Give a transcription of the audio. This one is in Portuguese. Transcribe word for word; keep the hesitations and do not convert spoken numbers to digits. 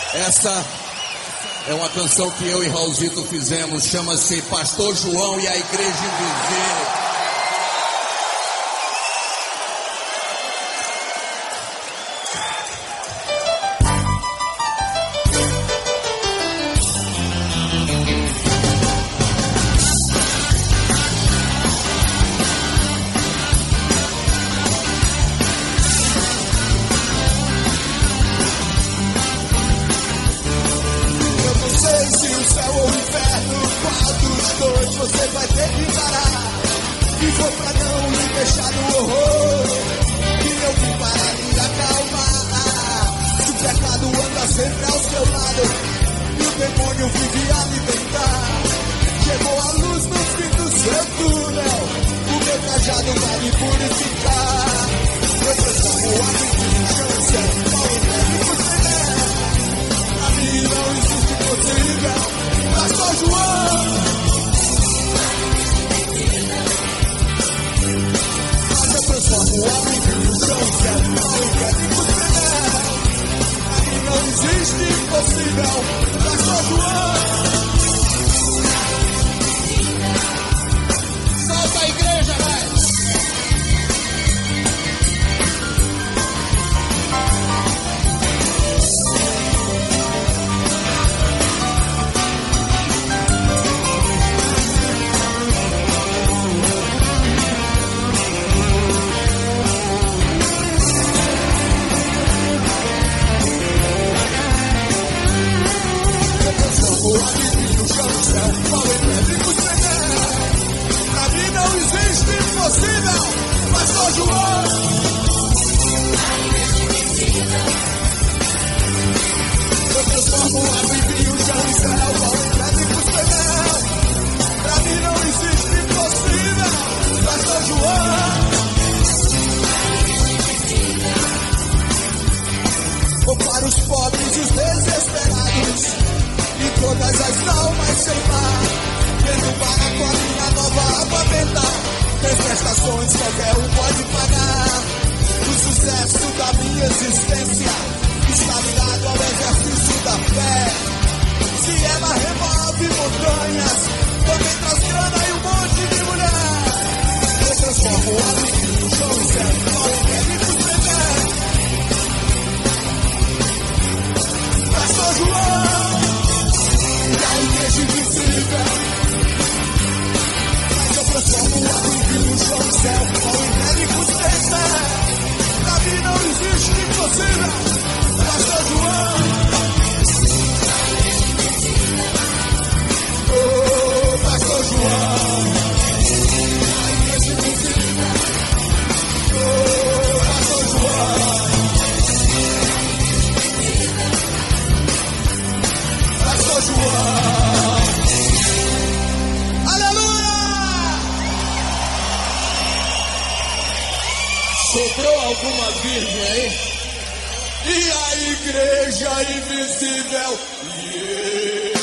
Essa é uma canção que eu e Raulzito fizemos, chama-se Pastor João e a Igreja Invisível. Você vai ter que parar. E foi pra não me deixar no horror que eu vim para me acalmar. Se o pecado anda sempre ao seu lado e o demônio vive a alimentar, chegou a luz no fim do seu túnel. O meu cajado vai me purificar. Eu transformo água em vinho, chão, céu, pau e neve, você é. Pra mim não existe possível. Pastor João. Transformo o homem em vinho, chão, céu, pau e neve, você é. Aqui não existe impossível. Pastor João. Solta a igreja, vai. Pastor João. Eu transformo água em vinho, chão e céu, pau e neve pro céu. Pra mim não existe impossível. Pastor João. Vou para os pobres e os desesperados e todas as almas sem mar, vendo para a colina nova água benta. Três prestações qualquer um pode pagar. O sucesso da minha existência está ligado ao exercício da fé. Se ela remove montanhas, também traz grana e um monte de mulher. Eu transformo o ar em vinho, chão e céu, pau e neve pro céu. Pastor João e a igreja invisível. Eu transformo o água em vinho, chão e céu, pau e neve com certeza. Pra mim não existe impossível. Pastor João. Oh, Pastor João. A igreja invisível. Oh, Pastor João. Pastor João. Sobrou alguma virgem aí? E a igreja invisível. Yeah.